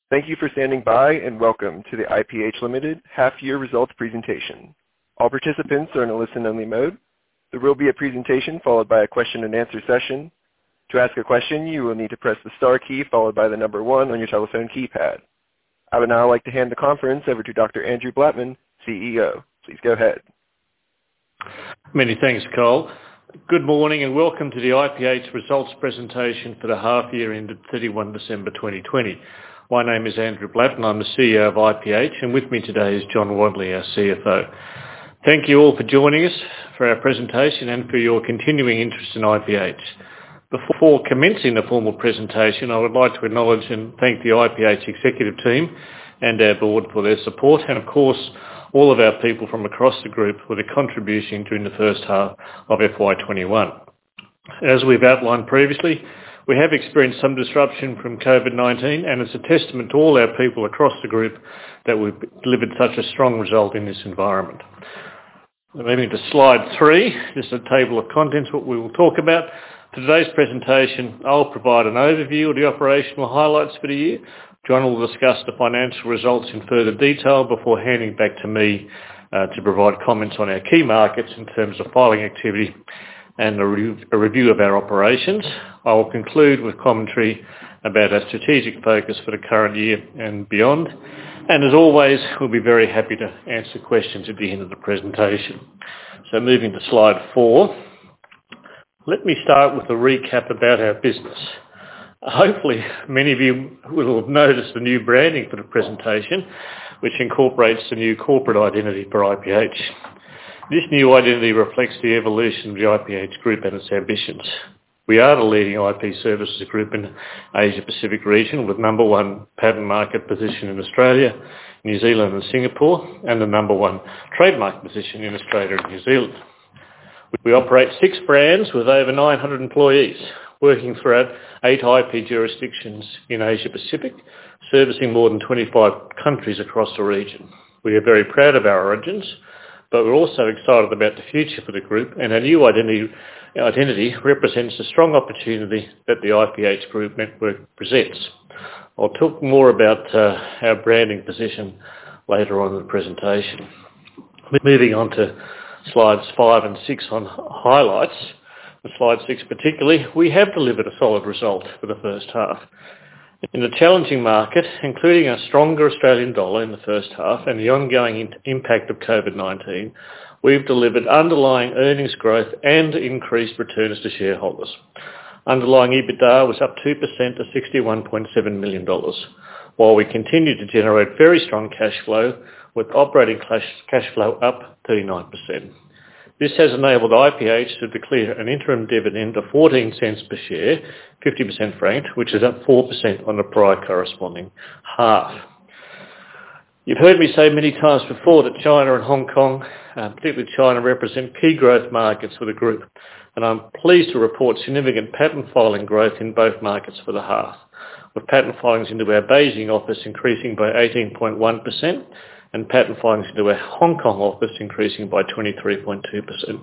Thank you for standing by and welcome to the IPH Limited half-year results presentation. All participants are in a listen-only mode. There will be a presentation followed by a question-and-answer session. To ask a question, you will need to press the star key followed by the number 1 on your telephone keypad. I would now like to hand the conference over to Dr. Andrew Blattman, CEO. Please go ahead. Many thanks, Cole. Good morning and welcome to the IPH results presentation for the half-year ended 31 December 2020. My name is Andrew Blattman, I'm the CEO of IPH, and with me today is John Wadley, our CFO. Thank you all for joining us for our presentation and for your continuing interest in IPH. Before commencing the formal presentation, I would like to acknowledge and thank the IPH executive team and our board for their support, and of course, all of our people from across the group for their contribution during the first half of FY21. As we've outlined previously, we have experienced some disruption from COVID-19, and it's a testament to all our people across the group that we've delivered such a strong result in this environment. Moving to slide 3, this is a table of contents, what we will talk about. For today's presentation, I'll provide an overview of the operational highlights for the year. John will discuss the financial results in further detail before handing back to me to provide comments on our key markets in terms of filing activity and a review of our operations. I will conclude with commentary about our strategic focus for the current year and beyond. And as always, we'll be very happy to answer questions at the end of the presentation. So moving to slide 4, let me start with a recap about our business. Hopefully, many of you will have noticed the new branding for the presentation, which incorporates the new corporate identity for IPH. This new identity reflects the evolution of the IPH Group and its ambitions. We are the leading IP services group in Asia Pacific region with number 1 patent market position in Australia, New Zealand and Singapore, and the number 1 trademark position in Australia and New Zealand. We operate 6 brands with over 900 employees, working throughout 8 IP jurisdictions in Asia Pacific, servicing more than 25 countries across the region. We are very proud of our origins, but we're also excited about the future for the group, and our new identity represents a strong opportunity that the IPH Group network presents. I'll talk more about our branding position later on in the presentation. Moving on to slides 5 and 6 on highlights. On slide 6 particularly, we have delivered a solid result for the first half. In the challenging market, including a stronger Australian dollar in the first half and the ongoing impact of COVID-19, we've delivered underlying earnings growth and increased returns to shareholders. Underlying EBITDA was up 2% to $61.7 million, while we continue to generate very strong cash flow, with operating cash flow up 39%. This has enabled IPH to declare an interim dividend of 14 cents per share, 50% franked, which is up 4% on the prior corresponding half. You've heard me say many times before that China and Hong Kong, particularly China, represent key growth markets for the group, and I'm pleased to report significant patent filing growth in both markets for the half, with patent filings into our Beijing office increasing by 18.1%, and patent filings into our Hong Kong office increasing by 23.2%.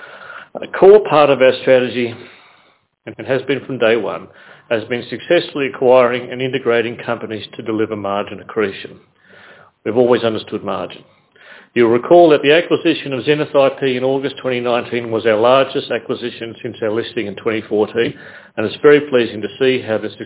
A core part of our strategy, and has been from day one, has been successfully acquiring and integrating companies to deliver margin accretion. We've always understood margin. You'll recall that the acquisition of Zenith IP in August 2019 was our largest acquisition since our listing in 2014, and it's very pleasing to see how the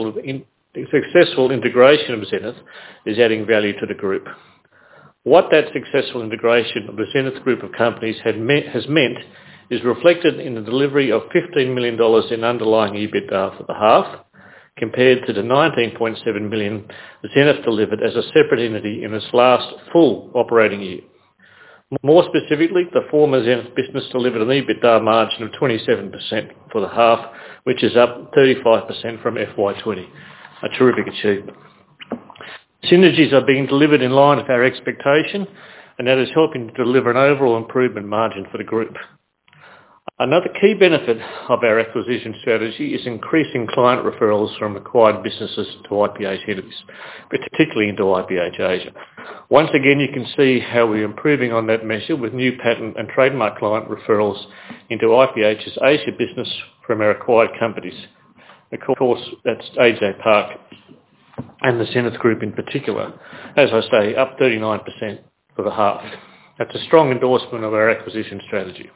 successful integration of Zenith is adding value to the group. What that successful integration of the Zenith group of companies has meant is reflected in the delivery of $15 million in underlying EBITDA for the half, compared to the $19.7 million Zenith delivered as a separate entity in its last full operating year. More specifically, the former Zenith business delivered an EBITDA margin of 27% for the half, which is up 35% from FY20, a terrific achievement. Synergies are being delivered in line with our expectation, and that is helping to deliver an overall improvement margin for the group. Another key benefit of our acquisition strategy is increasing client referrals from acquired businesses to IPH entities, particularly into IPH Asia. Once again, you can see how we're improving on that measure with new patent and trademark client referrals into IPH's Asia business from our acquired companies. Of course, that's AJ Park and the Zenith Group in particular. As I say, up 39% for the half. That's a strong endorsement of our acquisition strategy.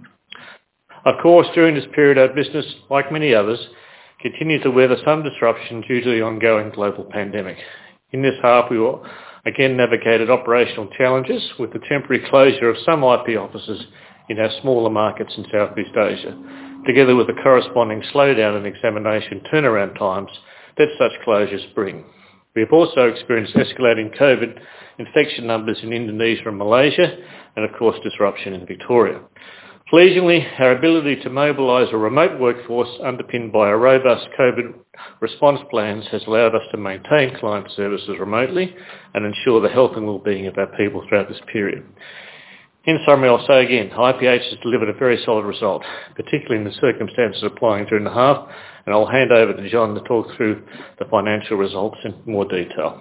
Of course, during this period, our business, like many others, continued to weather some disruption due to the ongoing global pandemic. In this half, we again navigated operational challenges with the temporary closure of some IP offices in our smaller markets in Southeast Asia, together with the corresponding slowdown in examination turnaround times that such closures bring. We have also experienced escalating COVID infection numbers in Indonesia and Malaysia, and of course disruption in Victoria. Pleasingly, our ability to mobilise a remote workforce underpinned by our robust COVID response plans has allowed us to maintain client services remotely and ensure the health and well-being of our people throughout this period. In summary, I'll say again, IPH has delivered a very solid result, particularly in the circumstances applying during the half, and I'll hand over to John to talk through the financial results in more detail.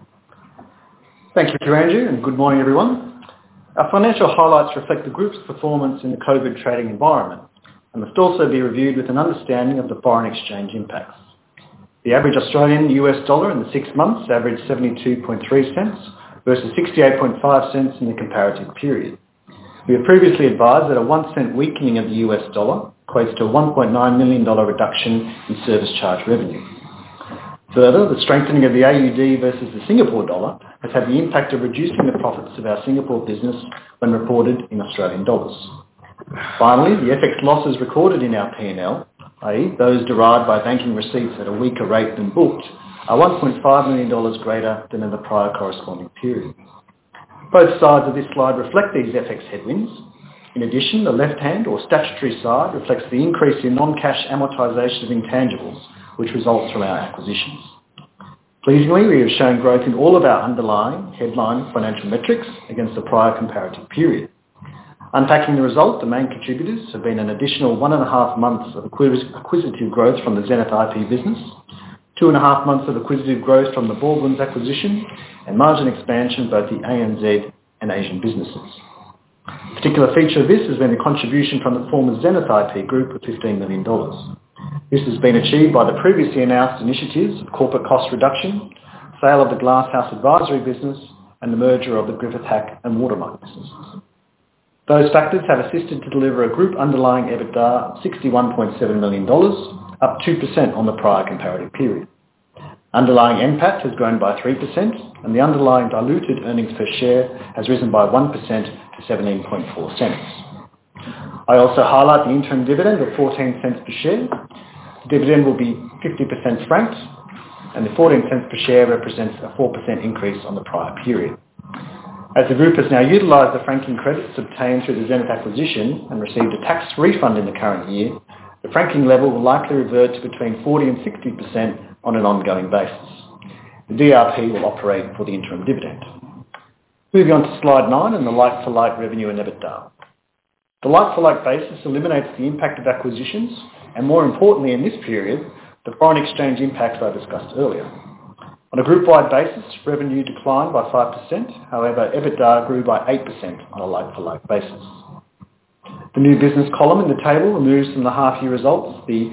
Thank you, Andrew, and good morning, everyone. Our financial highlights reflect the group's performance in the COVID trading environment and must also be reviewed with an understanding of the foreign exchange impacts. The average Australian-US dollar in the 6 months averaged 72.3 cents versus 68.5 cents in the comparative period. We have previously advised that a 1 cent weakening of the US dollar equates to a $1.9 million reduction in service charge revenue. Further, the strengthening of the AUD versus the Singapore dollar has had the impact of reducing the profits of our Singapore business when reported in Australian dollars. Finally, the FX losses recorded in our P&L, i.e. those derived by banking receipts at a weaker rate than booked, are $1.5 million greater than in the prior corresponding period. Both sides of this slide reflect these FX headwinds. In addition, the left-hand or statutory side reflects the increase in non-cash amortisation of intangibles, which results from our acquisitions. Pleasingly, we have shown growth in all of our underlying headline financial metrics against the prior comparative period. Unpacking the result, the main contributors have been an additional 1.5 months of acquisitive growth from the Zenith IP business, 2.5 months of acquisitive growth from the Baldwins acquisition, and margin expansion of both the ANZ and Asian businesses. A particular feature of this has been the contribution from the former Zenith IP group of $15 million. This has been achieved by the previously announced initiatives of corporate cost reduction, sale of the Glasshouse Advisory business, and the merger of the Griffith Hack and Watermark businesses. Those factors have assisted to deliver a group underlying EBITDA of $61.7 million, up 2% on the prior comparative period. Underlying NPAT has grown by 3%, and the underlying diluted earnings per share has risen by 1% to 17.4 cents. I also highlight the interim dividend of 14 cents per share. The dividend will be 50% franked, and the 14 cents per share represents a 4% increase on the prior period. As the group has now utilised the franking credits obtained through the Zenith acquisition and received a tax refund in the current year, the franking level will likely revert to between 40 and 60% on an ongoing basis. The DRP will operate for the interim dividend. Moving on to slide 9 and the like-for-like revenue and EBITDA. The like-for-like basis eliminates the impact of acquisitions and, more importantly in this period, the foreign exchange impacts I discussed earlier. On a group-wide basis, revenue declined by 5%, however EBITDA grew by 8% on a like-for-like basis. The new business column in the table removes from the half-year results the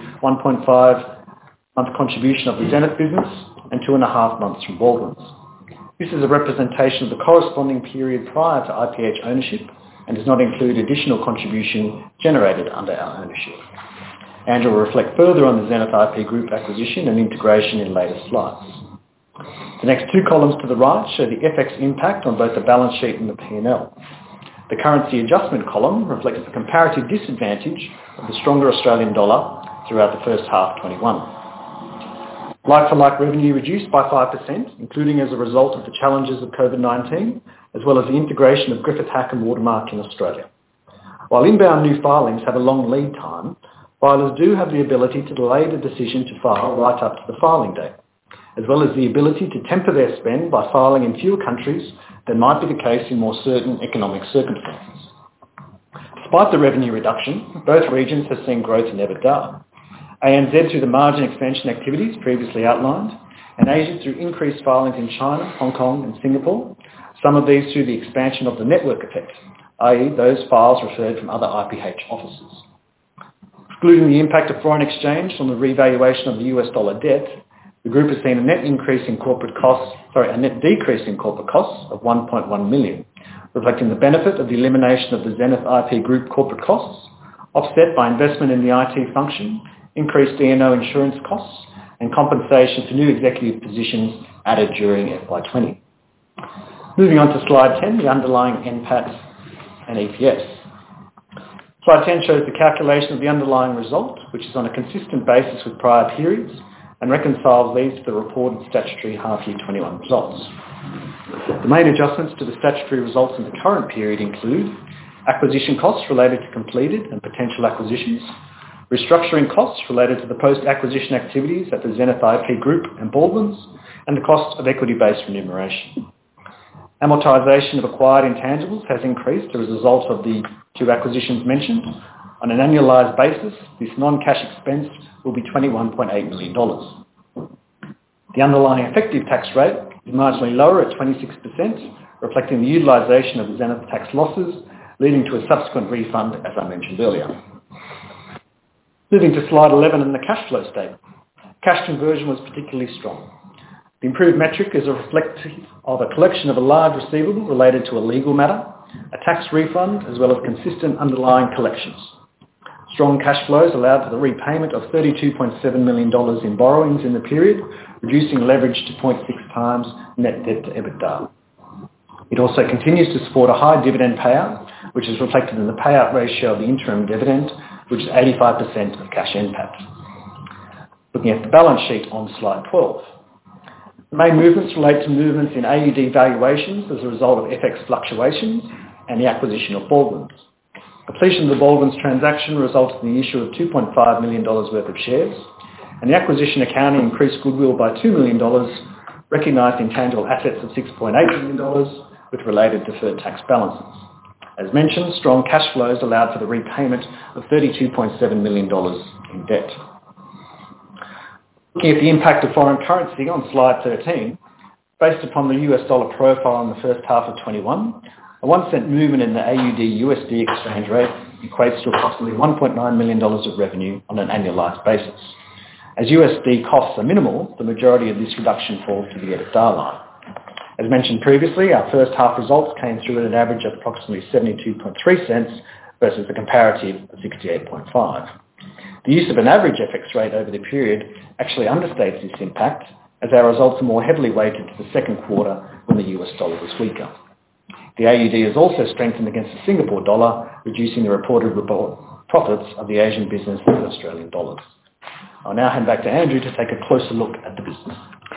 1.5-month contribution of the Zenith business and 2.5 months from Baldwins. This is a representation of the corresponding period prior to IPH ownership and does not include additional contribution generated under our ownership. Andrew will reflect further on the Zenith IP Group acquisition and integration in later slides. The next two columns to the right show the FX impact on both the balance sheet and the P&L. The currency adjustment column reflects the comparative disadvantage of the stronger Australian dollar throughout the first half 21. Like-for-like revenue reduced by 5%, including as a result of the challenges of COVID-19, as well as the integration of Griffith Hack and Watermark in Australia. While inbound new filings have a long lead time, filers do have the ability to delay the decision to file right up to the filing date, as well as the ability to temper their spend by filing in fewer countries than might be the case in more certain economic circumstances. Despite the revenue reduction, both regions have seen growth in EBITDA. ANZ through the margin expansion activities previously outlined, and Asia through increased filings in China, Hong Kong and Singapore, some of these through the expansion of the network effect, i.e. those files referred from other IPH offices. Excluding the impact of foreign exchange on the revaluation of the US dollar debt, The group has seen a net decrease in corporate costs of 1.1 million, reflecting the benefit of the elimination of the Zenith IP Group corporate costs, offset by investment in the IT function, increased D&O insurance costs, and compensation for new executive positions added during FY20. Moving on to slide 10, the underlying NPAT and EPS. Slide 10 shows the calculation of the underlying result, which is on a consistent basis with prior periods, and reconciles these to the reported statutory half-year 21 results. The main adjustments to the statutory results in the current period include acquisition costs related to completed and potential acquisitions, restructuring costs related to the post-acquisition activities at the Zenith IP Group and Baldwins, and the cost of equity-based remuneration. Amortisation of acquired intangibles has increased as a result of the two acquisitions mentioned. On an annualised basis, this non-cash expense will be $21.8 million. The underlying effective tax rate is marginally lower at 26%, reflecting the utilisation of the Zenith tax losses, leading to a subsequent refund, as I mentioned earlier. Moving to slide 11 and the cash flow statement. Cash conversion was particularly strong. The improved metric is a reflective of a collection of a large receivable related to a legal matter, a tax refund, as well as consistent underlying collections. Strong cash flows allowed for the repayment of $32.7 million in borrowings in the period, reducing leverage to 0.6 times net debt to EBITDA. It also continues to support a high dividend payout, which is reflected in the payout ratio of the interim dividend, which is 85% of cash NPAT. Looking at the balance sheet on slide 12. The main movements relate to movements in AUD valuations as a result of FX fluctuations and the acquisition of Baldwins. Completion of the Baldwins transaction resulted in the issue of $2.5 million worth of shares, and the acquisition accounting increased goodwill by $2 million, recognised intangible assets of $6.8 million, with related deferred tax balances. As mentioned, strong cash flows allowed for the repayment of $32.7 million in debt. Looking at the impact of foreign currency on slide 13, based upon the US dollar profile in the first half of 21, a 1 cent movement in the AUD-USD exchange rate equates to approximately $1.9 million of revenue on an annualised basis. As USD costs are minimal, the majority of this reduction falls to the EBITDA line. As mentioned previously, our first half results came through at an average of approximately 72.3 cents versus the comparative of 68.5. The use of an average FX rate over the period actually understates this impact, as our results are more heavily weighted to the second quarter when the US dollar was weaker. The AUD has also strengthened against the Singapore dollar, reducing the reported profits of the Asian business in Australian dollars. I'll now hand back to Andrew to take a closer look at the business.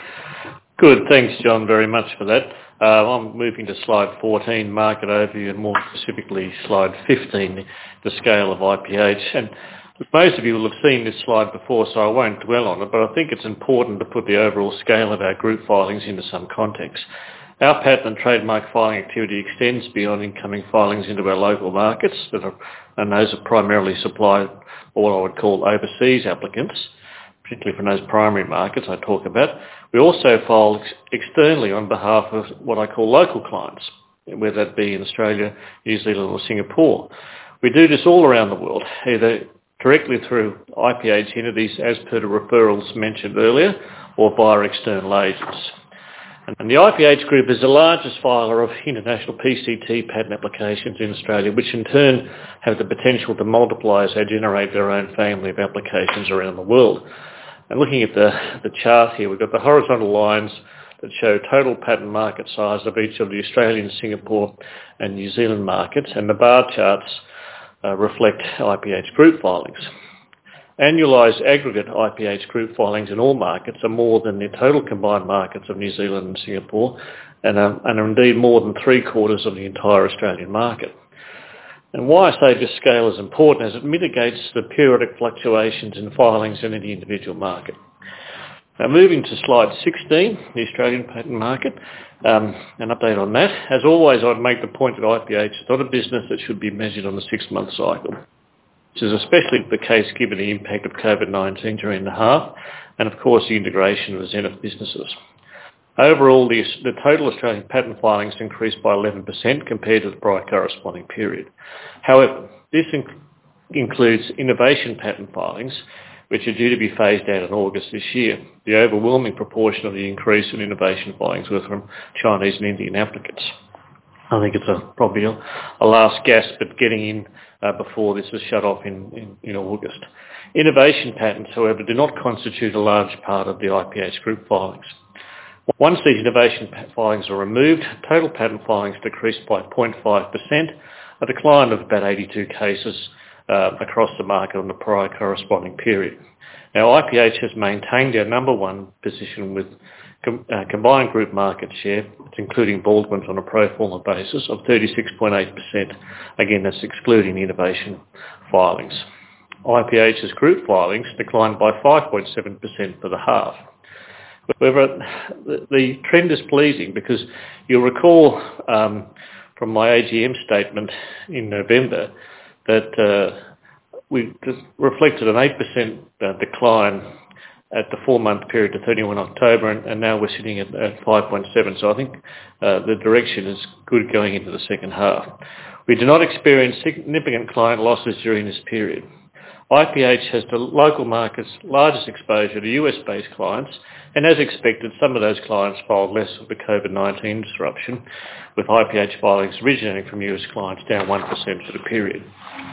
Good, thanks John very much for that. I'm moving to slide 14, market overview, and more specifically slide 15, the scale of IPH. And most of you will have seen this slide before, so I won't dwell on it, but I think it's important to put the overall scale of our group filings into some context. Our patent and trademark filing activity extends beyond incoming filings into our local markets, and those are primarily supplied or what I would call overseas applicants, particularly from those primary markets I talk about. We also file externally on behalf of what I call local clients, whether that be in Australia, New Zealand or Singapore. We do this all around the world, either directly through IPH entities as per the referrals mentioned earlier, or via external agents. And the IPH Group is the largest filer of international PCT patent applications in Australia, which in turn have the potential to multiply as they generate their own family of applications around the world. And looking at the chart here, we've got the horizontal lines that show total patent market size of each of the Australian, Singapore and New Zealand markets, and the bar charts reflect IPH Group filings. Annualised aggregate IPH Group filings in all markets are more than the total combined markets of New Zealand and Singapore, and are indeed more than 3/4 of the entire Australian market. And why I say this scale is important is it mitigates the periodic fluctuations in filings in any individual market. Now moving to slide 16, the Australian patent market, an update on that. As always, I'd make the point that IPH is not a business that should be measured on a 6-month cycle. This is especially the case given the impact of COVID-19 during the half, and of course the integration of the Zenith businesses. Overall, the total Australian patent filings increased by 11% compared to the prior corresponding period. However, this includes innovation patent filings, which are due to be phased out in August this year. The overwhelming proportion of the increase in innovation filings were from Chinese and Indian applicants. I think it's probably a last gasp at getting in before this is shut off in August. Innovation patents, however, do not constitute a large part of the IPH group filings. Once these innovation filings are removed, total patent filings decreased by 0.5%, a decline of about 82 cases across the market on the prior corresponding period. Now, IPH has maintained our number one position with combined group market share, including Baldwin's on a pro forma basis, of 36.8%. Again, that's excluding innovation filings. IPH's group filings declined by 5.7% for the half. However, the trend is pleasing because you'll recall from my AGM statement in November that we reflected an 8% decline at the 4-month period to 31 October, and now we're sitting at 5.7. So I think the direction is good going into the second half. We do not experience significant client losses during this period. IPH has the local market's largest exposure to US-based clients, and as expected, some of those clients filed less of the COVID-19 disruption, with IPH filings originating from US clients down 1% for the period.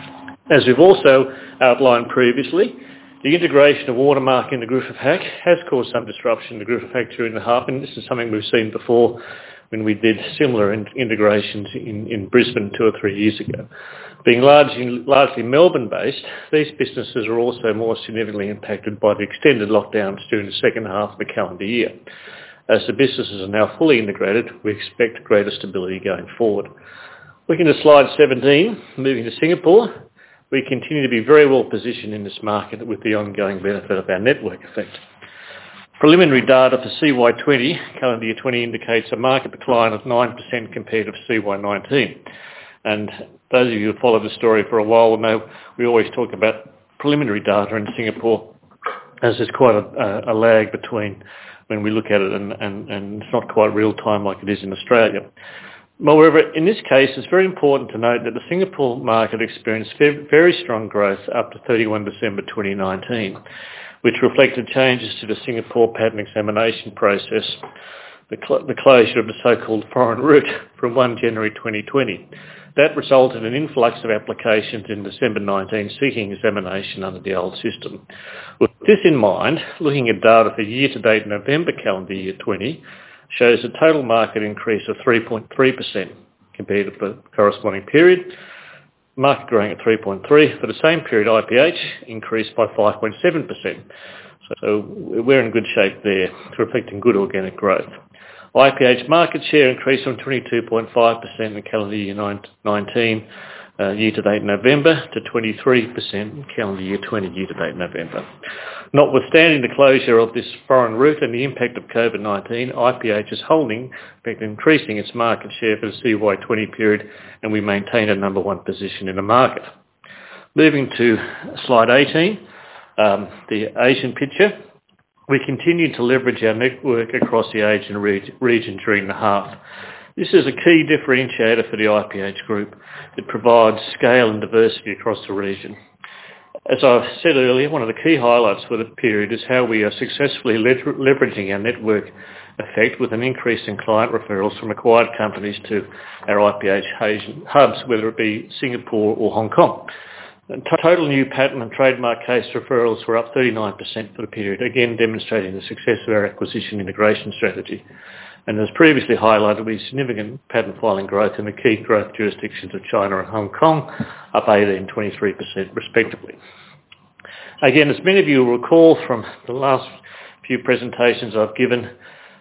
As we've also outlined previously, the integration of Watermark into Griffith Hack has caused some disruption in the Griffith Hack during the half, and this is something we've seen before when we did similar integrations in Brisbane 2 or 3 years ago. Being largely Melbourne-based, these businesses are also more significantly impacted by the extended lockdowns during the second half of the calendar year. As the businesses are now fully integrated, we expect greater stability going forward. Looking at slide 17, moving to Singapore, we continue to be very well positioned in this market with the ongoing benefit of our network effect. Preliminary data for CY20, calendar year 20, indicates a market decline of 9% compared to CY19. And those of you who followed the story for a while will know we always talk about preliminary data in Singapore, as there's quite a lag between when we look at it and it's not quite real time like it is in Australia. Moreover, in this case, it's very important to note that the Singapore market experienced very strong growth up to 31 December 2019, which reflected changes to the Singapore patent examination process, the closure of the so-called foreign route from 1 January 2020. That resulted in an influx of applications in December 19 seeking examination under the old system. With this in mind, looking at data for year-to-date November calendar year 20 shows a total market increase of 3.3% compared to the corresponding period, market growing at 3.3%. For the same period, IPH increased by 5.7%. So we're in good shape there, reflecting good organic growth. IPH market share increased from 22.5% in calendar year 19 year-to-date November to 23% in calendar year 20 year-to-date November. Notwithstanding the closure of this foreign route and the impact of COVID-19, IPH is holding, in fact increasing its market share for the CY20 period, and we maintain a number one position in the market. Moving to slide 18, the Asian picture. We continue to leverage our network across the Asian region during the half. This is a key differentiator for the IPH group. It provides scale and diversity across the region. As I've said earlier, one of the key highlights for the period is how we are successfully leveraging our network effect with an increase in client referrals from acquired companies to our IPH Asian hubs, whether it be Singapore or Hong Kong. Total new patent and trademark case referrals were up 39% for the period, again demonstrating the success of our acquisition integration strategy. And as previously highlighted, we significant patent filing growth in the key growth jurisdictions of China and Hong Kong, up 18% and 23% respectively. Again, as many of you will recall from the last few presentations I've given,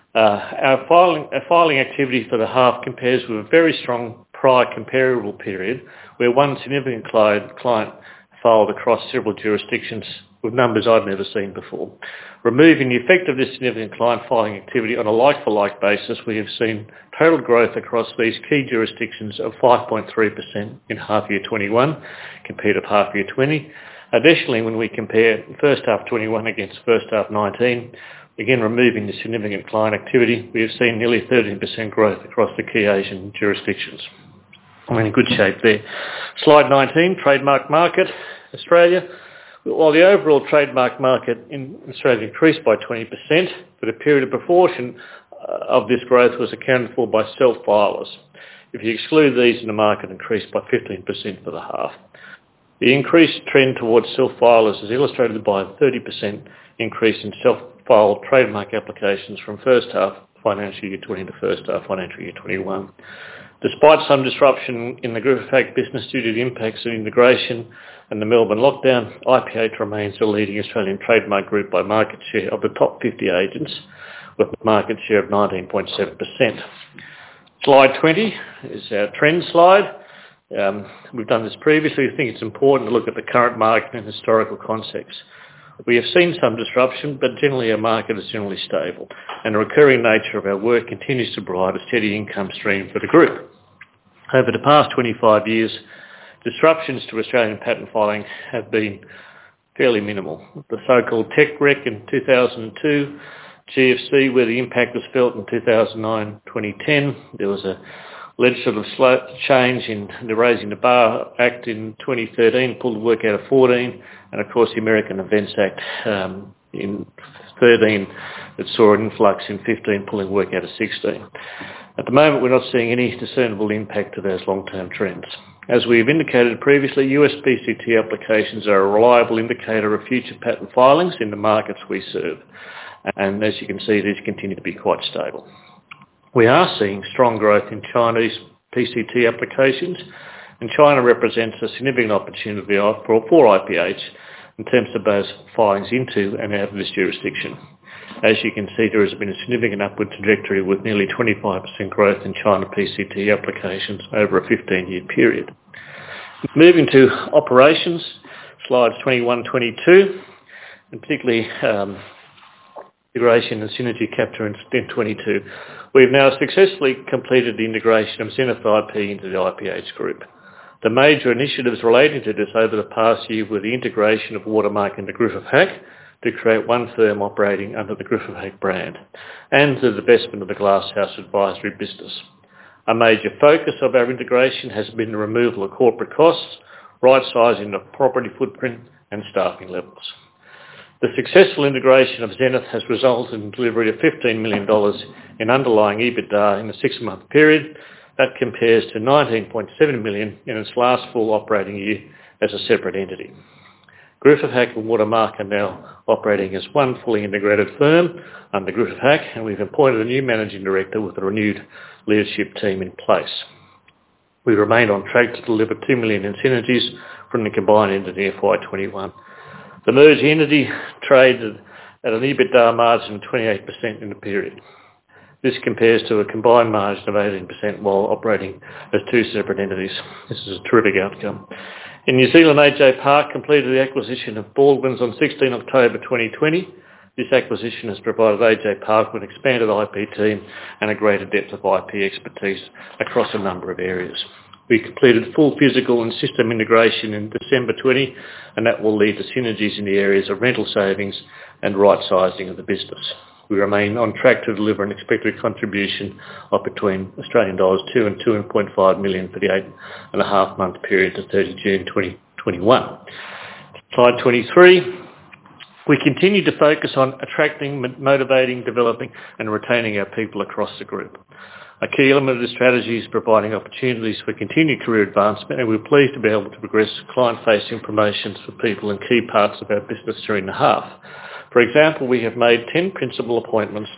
our filing activity for the half compares with a very strong prior comparable period where one significant client filed across several jurisdictions with numbers I've never seen before. Removing the effect of this significant client filing activity on a like-for-like basis, we have seen total growth across these key jurisdictions of 5.3% in half year 21 compared to half year 20. Additionally, when we compare first half 21 against first half 19, again removing the significant client activity, we have seen nearly 13% growth across the key Asian jurisdictions. I'm in good shape there. Slide 19, trademark market, Australia. While the overall trademark market in Australia increased by 20%, but a period of proportion of this growth was accounted for by self-filers. If you exclude these, the market increased by 15% for the half. The increased trend towards self-filers is illustrated by a 30% increase in self-filed trademark applications from first half financial year 20 to first half financial year 21. Despite some disruption in the Griffith Hack business due to the impacts of integration and the Melbourne lockdown, IPH remains the leading Australian trademark group by market share of the top 50 agents, with a market share of 19.7%. Slide 20 is our trend slide. We've done this previously. I think it's important to look at the current market in historical context. We have seen some disruption, but generally our market is generally stable, and the recurring nature of our work continues to provide a steady income stream for the group. Over the past 25 years, disruptions to Australian patent filing have been fairly minimal. The so-called tech wreck in 2002, GFC, where the impact was felt in 2009-2010, there was a legislative change in the Raising the Bar Act in 2013, pulled the work out of 14, and of course the American Invents Act in 13 that saw an influx in 15, pulling work out of 16. At the moment we're not seeing any discernible impact to those long-term trends. As we've indicated previously, US PCT applications are a reliable indicator of future patent filings in the markets we serve, and as you can see, these continue to be quite stable. We are seeing strong growth in Chinese PCT applications, and China represents a significant opportunity for IPH in terms of both filings into and out of this jurisdiction. As you can see, there has been a significant upward trajectory with nearly 25% growth in China PCT applications over a 15-year period. Moving to operations, slides 21-22, and particularly integration and synergy capture in 22. We've now successfully completed the integration of Zenith IP into the IPH group. The major initiatives relating to this over the past year were the integration of Watermark into Griffith Hack to create one firm operating under the Griffith Hack brand, and the divestment of the Glasshouse advisory business. A major focus of our integration has been the removal of corporate costs, right-sizing of property footprint and staffing levels. The successful integration of Zenith has resulted in delivery of $15 million in underlying EBITDA in a 6-month period. That compares to $19.7 million in its last full operating year as a separate entity. Griffith Hack and Watermark are now operating as one fully integrated firm under Griffith Hack, and we've appointed a new managing director with a renewed leadership team in place. We remain on track to deliver $2 million in synergies from the combined entity FY21. The merged entity traded at an EBITDA margin of 28% in the period. This compares to a combined margin of 18% while operating as two separate entities. This is a terrific outcome. In New Zealand, AJ Park completed the acquisition of Baldwins on 16 October 2020. This acquisition has provided AJ Park with an expanded IP team and a greater depth of IP expertise across a number of areas. We completed full physical and system integration in December 20, and that will lead to synergies in the areas of rental savings and right-sizing of the business. We remain on track to deliver an expected contribution of between Australian dollars 2 and 2.5 million for the 8.5-month period to 30 June 2021. Slide 23. We continue to focus on attracting, motivating, developing and retaining our people across the group. A key element of the strategy is providing opportunities for continued career advancement, and we're pleased to be able to progress client-facing promotions for people in key parts of our business during the half. For example, we have made 10 principal appointments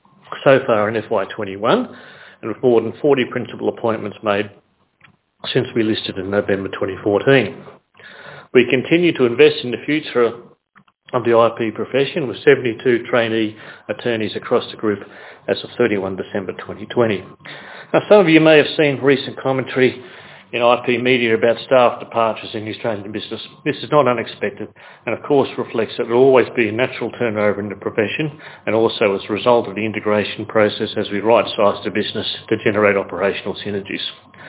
so far in FY21, and with more than 40 principal appointments made since we listed in November 2014. We continue to invest in the future of the IP profession with 72 trainee attorneys across the group as of 31 December 2020. Now, some of you may have seen recent commentary in IP media about staff departures in the Australian business. This is not unexpected and of course reflects that there will always be a natural turnover in the profession, and also as a result of the integration process as we right-size the business to generate operational synergies.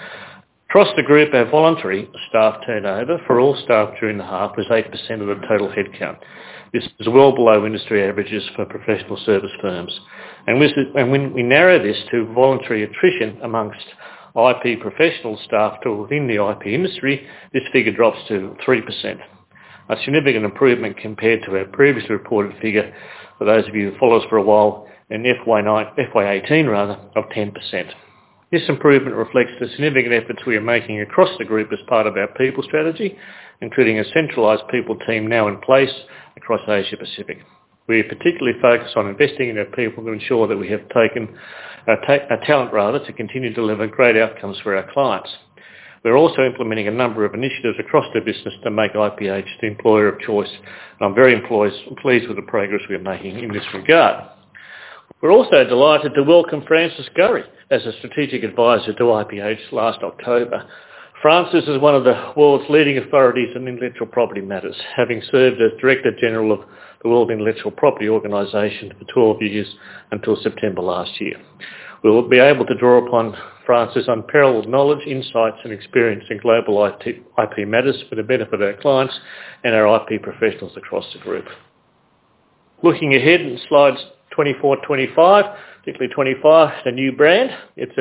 Across the group, our voluntary staff turnover for all staff during the half was 8% of the total headcount. This is well below industry averages for professional service firms. And when we narrow this to voluntary attrition amongst IP professional staff to within the IP industry, this figure drops to 3%. a significant improvement compared to our previously reported figure, for those of you who follow us for a while, in FY18 of 10%. This improvement reflects the significant efforts we are making across the group as part of our people strategy, including a centralised people team now in place across Asia Pacific. We are particularly focused on investing in our people to ensure that we have talent to continue to deliver great outcomes for our clients. We're also implementing a number of initiatives across the business to make IPH the employer of choice, and I'm very pleased with the progress we are making in this regard. We're also delighted to welcome Francis Gurry as a strategic advisor to IPH last October. Francis is one of the world's leading authorities in intellectual property matters, having served as Director General of the World Intellectual Property Organisation for 12 years until September last year. We will be able to draw upon Francis' unparalleled knowledge, insights and experience in global IP matters for the benefit of our clients and our IP professionals across the group. Looking ahead in slides 24-25, particularly 25, the new brand. It's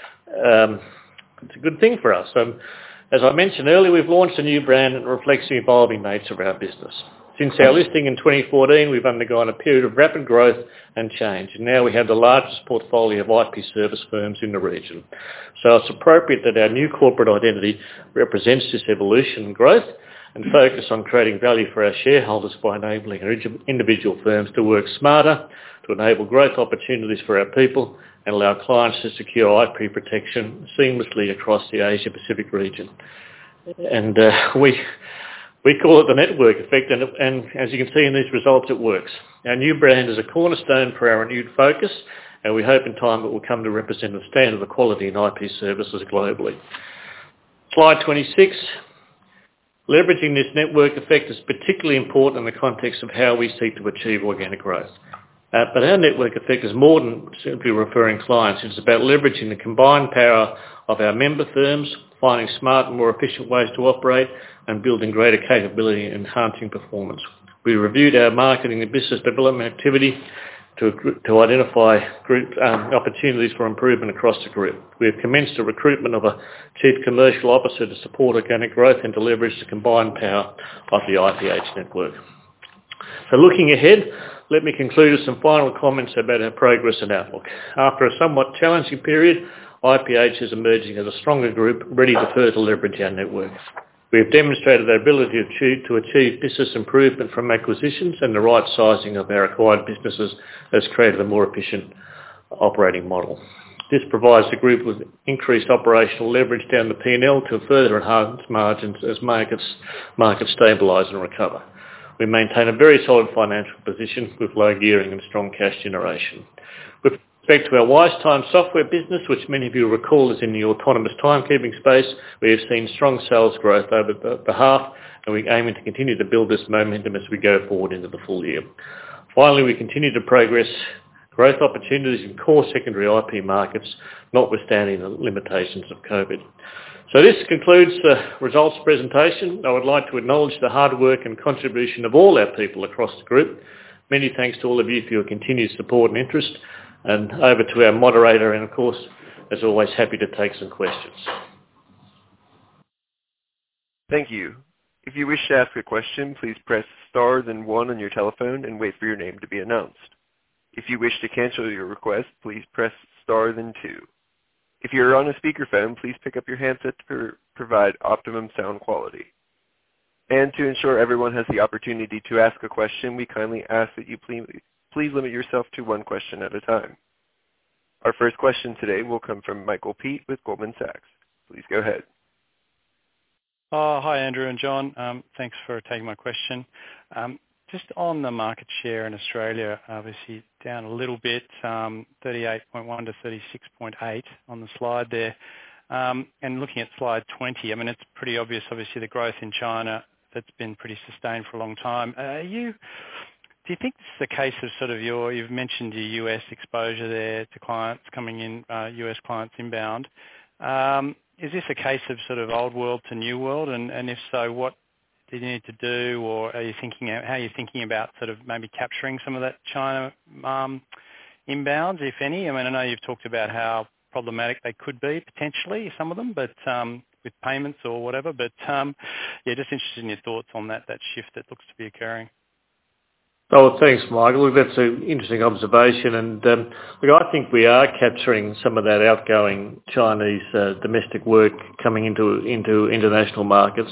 a good thing for us. As I mentioned earlier, we've launched a new brand that reflects the evolving nature of our business. Since our listing in 2014, we've undergone a period of rapid growth and change, and now we have the largest portfolio of IP service firms in the region. So it's appropriate that our new corporate identity represents this evolution and growth, and focus on creating value for our shareholders by enabling our individual firms to work smarter, to enable growth opportunities for our people, and allow clients to secure IP protection seamlessly across the Asia Pacific region. And we call it the network effect, and as you can see in these results, it works. Our new brand is a cornerstone for our renewed focus, and we hope in time it will come to represent a standard of quality in IP services globally. Slide 26. Leveraging this network effect is particularly important in the context of how we seek to achieve organic growth. But our network effect is more than simply referring clients. It's about leveraging the combined power of our member firms, finding smart and more efficient ways to operate, and building greater capability and enhancing performance. We reviewed our marketing and business development activity to identify group opportunities for improvement across the group. We have commenced a recruitment of a Chief Commercial Officer to support organic growth and to leverage the combined power of the IPH network. So looking ahead, let me conclude with some final comments about our progress and outlook. After a somewhat challenging period, IPH is emerging as a stronger group, ready to further leverage our network. We have demonstrated our ability to achieve business improvement from acquisitions, and the right sizing of our acquired businesses has created a more efficient operating model. This provides the group with increased operational leverage down the P&L to further enhance margins as markets stabilise and recover. We maintain a very solid financial position with low gearing and strong cash generation. With respect to our WiseTime software business, which many of you recall is in the autonomous timekeeping space, we have seen strong sales growth over the half, and we're aiming to continue to build this momentum as we go forward into the full year. Finally, we continue to progress growth opportunities in core secondary IP markets, notwithstanding the limitations of COVID. So this concludes the results presentation. I would like to acknowledge the hard work and contribution of all our people across the group. Many thanks to all of you for your continued support and interest. And over to our moderator, and of course, as always, happy to take some questions. Thank you. If you wish to ask a question, please press star then 1 on your telephone and wait for your name to be announced. If you wish to cancel your request, please press star then 2. If you're on a speakerphone, please pick up your handset to provide optimum sound quality. And to ensure everyone has the opportunity to ask a question, we kindly ask that you please limit yourself to one question at a time. Our first question today will come from Michael Peet with Goldman Sachs. Please go ahead. Hi, Andrew and John. Thanks for taking my question. Just on the market share in Australia, obviously down a little bit, 38.1 to 36.8 on the slide there. And looking at slide 20, I mean, it's pretty obvious, obviously, the growth in China that's been pretty sustained for a long time. Do you think this is the case of sort of you've mentioned your US exposure there to clients coming in, US clients inbound. Is this a case of sort of old world to new world? And if so, what do you need to do, or how are you thinking about sort of maybe capturing some of that China inbounds, if any? I mean, I know you've talked about how problematic they could be potentially, some of them, but with payments or whatever. But yeah, just interested in your thoughts on that shift that looks to be occurring. Oh, thanks, Michael. Look, that's an interesting observation, and look, I think we are capturing some of that outgoing Chinese domestic work coming into international markets,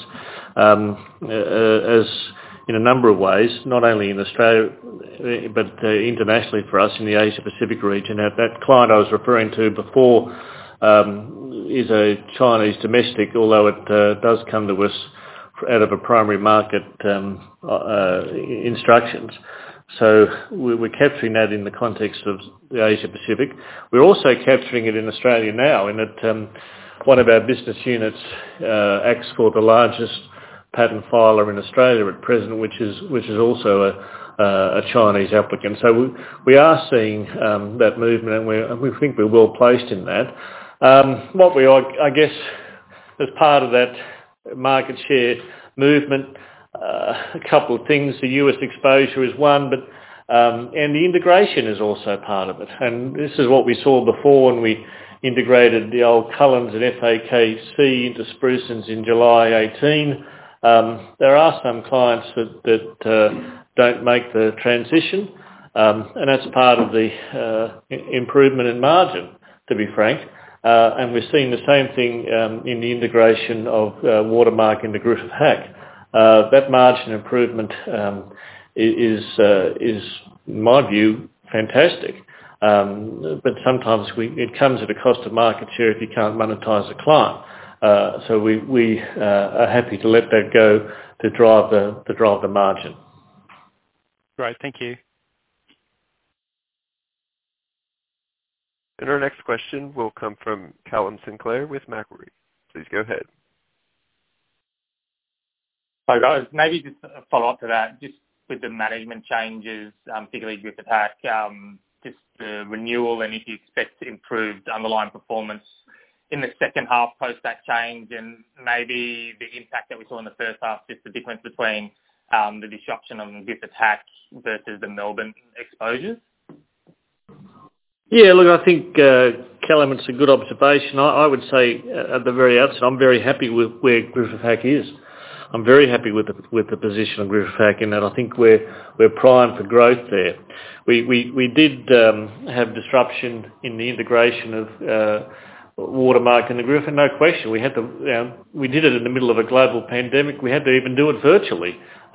as in a number of ways, not only in Australia but internationally for us in the Asia Pacific region. That client I was referring to before is a Chinese domestic, although it does come to us out of a primary market instructions. So we're capturing that in the context of the Asia Pacific. We're also capturing it in Australia now, in that one of our business units acts for the largest patent filer in Australia at present, which is also a Chinese applicant. So we are seeing that movement, and we think we're well placed in that. What we are, I guess, as part of that market share movement, a couple of things. The US exposure is one, but and the integration is also part of it. And this is what we saw before when we integrated the old Cullens and FAKC into Spruson in July 18. There are some clients that don't make the transition, and that's part of the improvement in margin, to be frank. And we're seeing the same thing in the integration of Watermark into Griffith Hack. That margin improvement is, in my view, fantastic. But sometimes it comes at a cost of market share if you can't monetize a client. So we are happy to let that go to drive the margin. Great, thank you. And our next question will come from Callum Sinclair with Macquarie. Please go ahead. Hi guys, maybe just a follow-up to that, just with the management changes, particularly Griffith Hack, just the renewal and if you expect improved underlying performance in the second half post that change, and maybe the impact that we saw in the first half, just the difference between the disruption of Griffith Hack versus the Melbourne exposures? Yeah, look, I think, Callum, it's a good observation. I would say at the very outset, I'm very happy with where Griffith Hack is. I'm very happy with the position of Griffith Hack in that I think we're primed for growth there. We did have disruption in the integration of Watermark and the Griffith, no question. We did it in the middle of a global pandemic. We had to even do it virtually.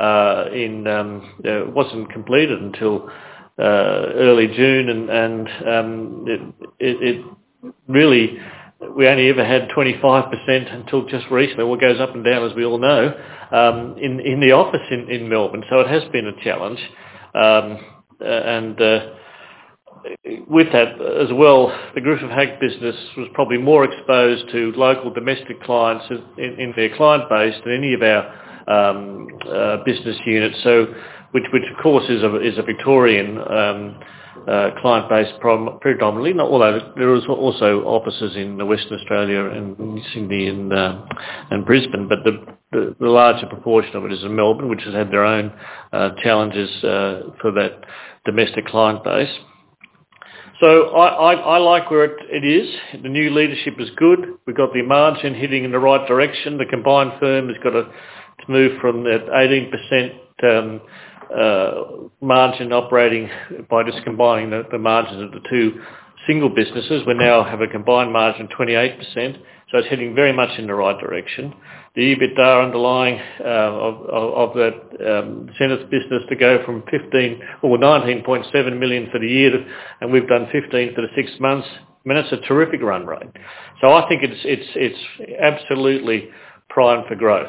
It wasn't completed until early June, and it really, we only ever had 25% until just recently. Well, it goes up and down, as we all know, in the office in Melbourne. So it has been a challenge, and with that as well, the Griffith Hack business was probably more exposed to local domestic clients in their client base than any of our business units. So, which of course is a Victorian client base predominantly, although there is also offices in Western Australia and Sydney and Brisbane, but the larger proportion of it is in Melbourne, which has had their own challenges for that domestic client base. So I like where it is. The new leadership is good. We've got the margin heading in the right direction. The combined firm has got to move from that 18% margin operating by just combining the margins of the two single businesses. We now have a combined margin of 28%, so it's heading very much in the right direction. The EBITDA underlying of that Zenith business to go from 19.7 million for the year, and we've done 15 for the 6 months. I mean, that's a terrific run rate. So I think it's absolutely primed for growth.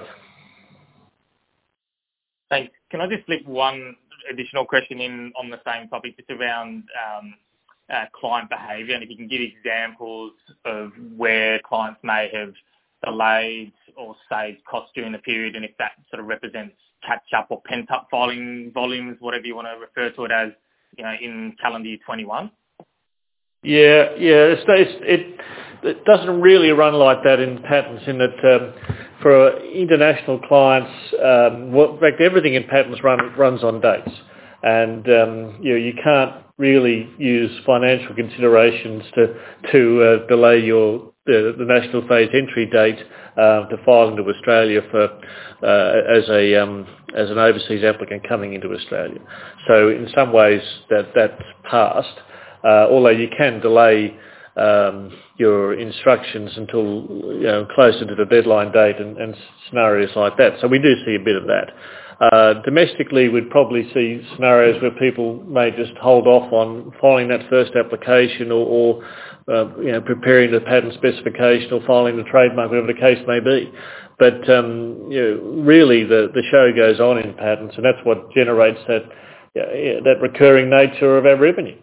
Thanks. Can I just slip one additional question in on the same topic, just around client behaviour, and if you can give examples of where clients may have delayed or saved costs during the period, and if that sort of represents catch-up or pent-up filing volumes, whatever you want to refer to it as, in calendar year 21? Yeah. It doesn't really run like that in patents, in that for international clients, in fact, everything in patents runs on dates, and you can't really use financial considerations to delay your the national phase entry date to file into Australia for as an overseas applicant coming into Australia. So in some ways that's passed, although you can delay your instructions until closer to the deadline date and scenarios like that. So we do see a bit of that. Domestically, we'd probably see scenarios where people may just hold off on filing that first application or preparing the patent specification or filing the trademark, whatever the case may be. But really, the show goes on in patents, and that's what generates that recurring nature of our revenue.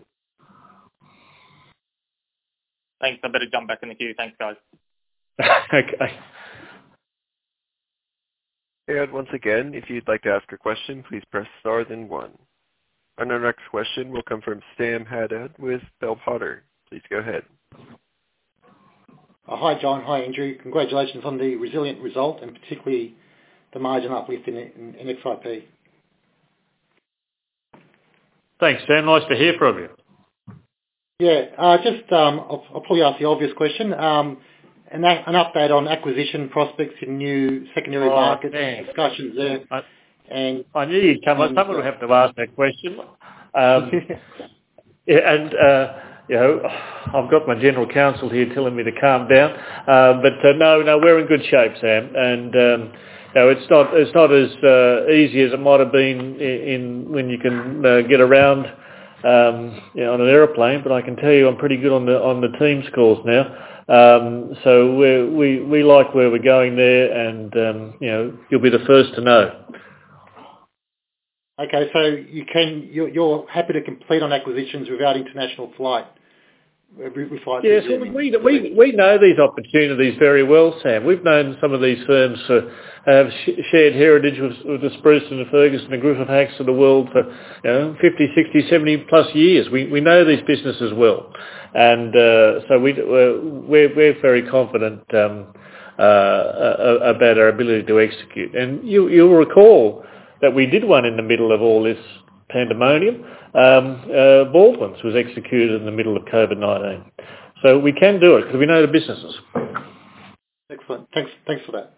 Thanks. I better jump back in the queue. Thanks, guys. Okay. And once again, if you'd like to ask a question, please press star then 1. And our next question will come from Sam Haddad with Bell Potter. Please go ahead. Hi, John. Hi, Andrew. Congratulations on the resilient result and particularly the margin uplift in XIP. Thanks, Sam. Nice to hear from you. Yeah, I'll probably ask the obvious question. An update on acquisition prospects in new secondary markets, discussions there. I knew you'd come. Someone would have to ask that question. I've got my general counsel here telling me to calm down. But no, we're in good shape, Sam. And it's not as easy as it might have been when you can get around on an aeroplane. But I can tell you, I'm pretty good on the Teams calls now. So we like where we're going there, and you'll be the first to know. Okay, so you're happy to complete on acquisitions without international flight. Yes, we know these opportunities very well, Sam. We've known some of these firms have shared heritage with the Spruson and Ferguson and Griffith Hacks of the world for 50, 60, 70 plus years. We know these businesses well, and so we're very confident about our ability to execute. And you'll recall that we did one in the middle of all this pandemonium. Baldwin's was executed in the middle of COVID-19. So we can do it because we know the businesses. Excellent. Thanks for that.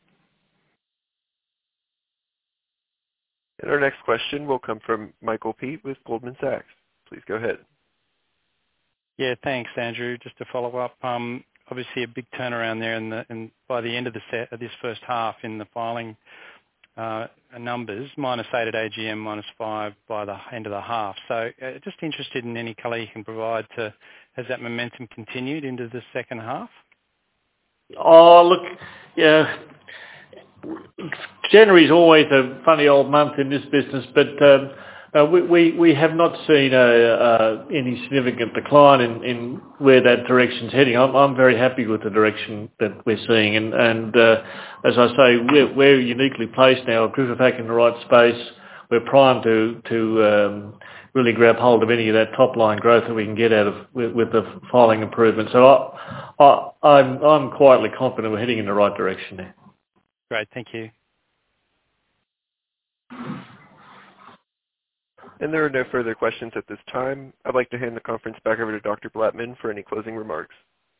And our next question will come from Michael Peet with Goldman Sachs. Please go ahead. Yeah, thanks, Andrew. Just to follow up, obviously a big turnaround there, and by the end of this first half in the filing numbers, -8 at AGM, -5 by the end of the half. So just interested in any colour you can provide has that momentum continued into the second half? Oh, look, yeah. January's always a funny old month in this business, but we have not seen any significant decline in where that direction's heading. I'm very happy with the direction that we're seeing, and as I say, we're uniquely placed now. Griffith Hack in the right space. We're primed to really grab hold of any of that top line growth that we can get out of with the filing improvement. So I'm quietly confident we're heading in the right direction there. Great, thank you. And there are no further questions at this time. I'd like to hand the conference back over to Dr. Blattman for any closing remarks.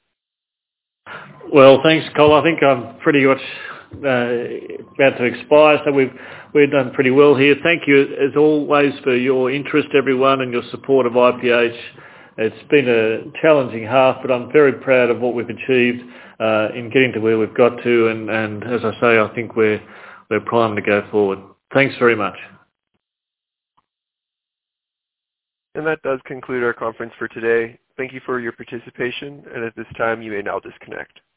Well, thanks, Cole. I think I'm pretty much about to expire, so we've done pretty well here. Thank you, as always, for your interest, everyone, and your support of IPH. It's been a challenging half, but I'm very proud of what we've achieved in getting to where we've got to, and as I say, I think we're primed to go forward. Thanks very much. And that does conclude our conference for today. Thank you for your participation, and at this time you may now disconnect.